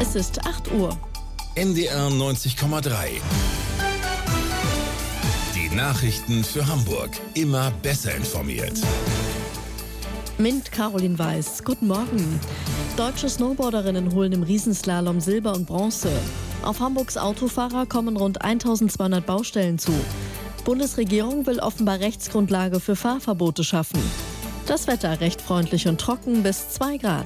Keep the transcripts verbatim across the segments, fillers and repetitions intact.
Es ist acht Uhr. N D R neunzig Komma drei. Die Nachrichten für Hamburg. Immer besser informiert. Mit Caroline Weiß. Guten Morgen. Deutsche Snowboarderinnen holen im Riesenslalom Silber und Bronze. Auf Hamburgs Autofahrer kommen rund eintausendzweihundert Baustellen zu. Bundesregierung will offenbar Rechtsgrundlage für Fahrverbote schaffen. Das Wetter recht freundlich und trocken bis zwei Grad.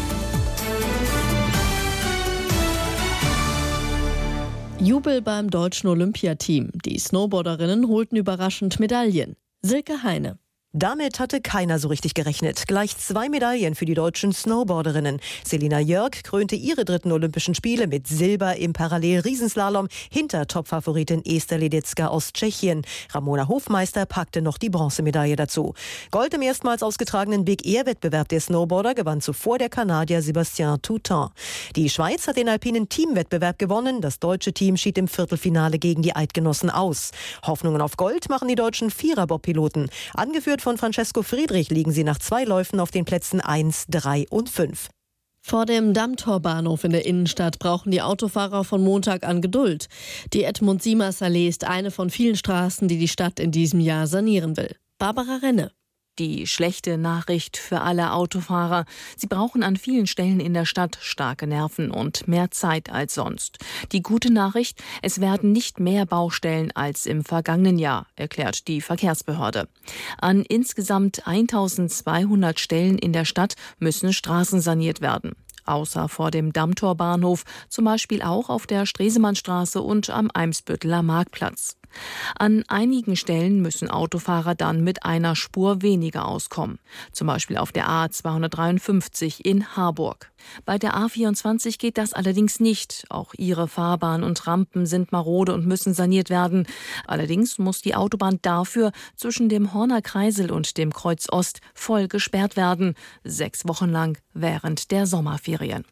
Jubel beim deutschen Olympiateam. Die Snowboarderinnen holten überraschend Medaillen. Silke Heine. Damit hatte keiner so richtig gerechnet. Gleich zwei Medaillen für die deutschen Snowboarderinnen. Selina Jörg krönte ihre dritten Olympischen Spiele mit Silber im Parallel-Riesenslalom hinter Topfavoritin Esther Ledecká aus Tschechien. Ramona Hofmeister packte noch die Bronzemedaille dazu. Gold im erstmals ausgetragenen Big-Air-Wettbewerb der Snowboarder gewann zuvor der Kanadier Sébastien Toutant. Die Schweiz hat den alpinen Teamwettbewerb gewonnen. Das deutsche Team schied im Viertelfinale gegen die Eidgenossen aus. Hoffnungen auf Gold machen die deutschen Viererbob-Piloten. Angeführt von Francesco Friedrich liegen sie nach zwei Läufen auf den Plätzen eins, drei und fünf. Vor dem Dammtorbahnhof in der Innenstadt brauchen die Autofahrer von Montag an Geduld. Die Edmund-Siemers-Allee ist eine von vielen Straßen, die die Stadt in diesem Jahr sanieren will. Barbara Renne. Die schlechte Nachricht für alle Autofahrer. Sie brauchen an vielen Stellen in der Stadt starke Nerven und mehr Zeit als sonst. Die gute Nachricht, es werden nicht mehr Baustellen als im vergangenen Jahr, erklärt die Verkehrsbehörde. An insgesamt eintausendzweihundert Stellen in der Stadt müssen Straßen saniert werden. Außer vor dem Dammtorbahnhof, zum Beispiel auch auf der Stresemannstraße und am Eimsbütteler Marktplatz. An einigen Stellen müssen Autofahrer dann mit einer Spur weniger auskommen. Zum Beispiel auf der A zweihundertdreiundfünfzig in Harburg. Bei der A vierundzwanzig geht das allerdings nicht. Auch ihre Fahrbahn und Rampen sind marode und müssen saniert werden. Allerdings muss die Autobahn dafür zwischen dem Horner Kreisel und dem Kreuz Ost voll gesperrt werden. Sechs Wochen lang während der Sommerferien.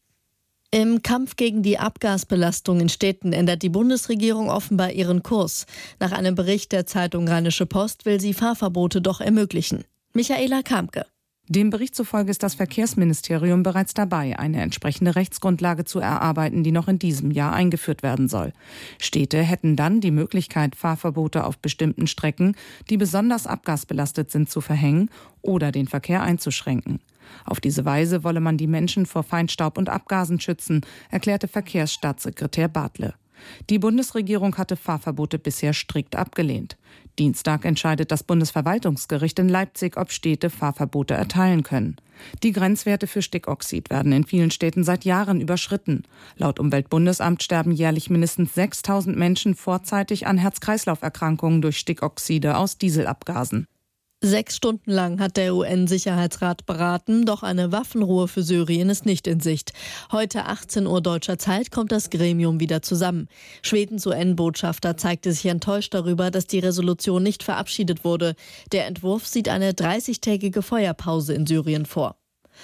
Im Kampf gegen die Abgasbelastung in Städten ändert die Bundesregierung offenbar ihren Kurs. Nach einem Bericht der Zeitung Rheinische Post will sie Fahrverbote doch ermöglichen. Michaela Kamke. Dem Bericht zufolge ist das Verkehrsministerium bereits dabei, eine entsprechende Rechtsgrundlage zu erarbeiten, die noch in diesem Jahr eingeführt werden soll. Städte hätten dann die Möglichkeit, Fahrverbote auf bestimmten Strecken, die besonders abgasbelastet sind, zu verhängen oder den Verkehr einzuschränken. Auf diese Weise wolle man die Menschen vor Feinstaub und Abgasen schützen, erklärte Verkehrsstaatssekretär Bartle. Die Bundesregierung hatte Fahrverbote bisher strikt abgelehnt. Dienstag entscheidet das Bundesverwaltungsgericht in Leipzig, ob Städte Fahrverbote erteilen können. Die Grenzwerte für Stickoxid werden in vielen Städten seit Jahren überschritten. Laut Umweltbundesamt sterben jährlich mindestens sechstausend Menschen vorzeitig an Herz-Kreislauf-Erkrankungen durch Stickoxide aus Dieselabgasen. Sechs Stunden lang hat der U N-Sicherheitsrat beraten, doch eine Waffenruhe für Syrien ist nicht in Sicht. Heute achtzehn Uhr deutscher Zeit kommt das Gremium wieder zusammen. Schwedens U N-Botschafter zeigte sich enttäuscht darüber, dass die Resolution nicht verabschiedet wurde. Der Entwurf sieht eine dreißigtägige Feuerpause in Syrien vor.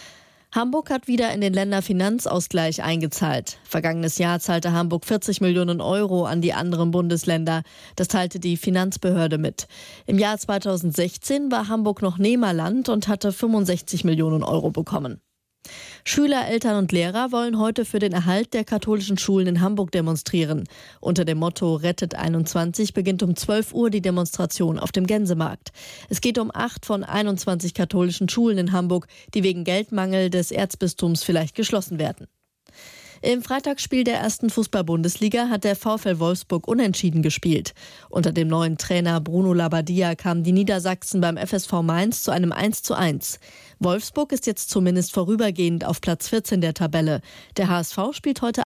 Hamburg hat wieder in den Länderfinanzausgleich eingezahlt. Vergangenes Jahr zahlte Hamburg vierzig Millionen Euro an die anderen Bundesländer. Das teilte die Finanzbehörde mit. Im Jahr zweitausendsechzehn war Hamburg noch Nehmerland und hatte fünfundsechzig Millionen Euro bekommen. Schüler, Eltern und Lehrer wollen heute für den Erhalt der katholischen Schulen in Hamburg demonstrieren. Unter dem Motto Rettet einundzwanzig beginnt um zwölf Uhr die Demonstration auf dem Gänsemarkt. Es geht um acht von einundzwanzig katholischen Schulen in Hamburg, die wegen Geldmangel des Erzbistums vielleicht geschlossen werden. Im Freitagsspiel der ersten Fußball-Bundesliga hat der VfL Wolfsburg unentschieden gespielt. Unter dem neuen Trainer Bruno Labbadia kamen die Niedersachsen beim F S V Mainz zu einem eins zu eins. Wolfsburg ist jetzt zumindest vorübergehend auf Platz vierzehn der Tabelle. Der H S V spielt heute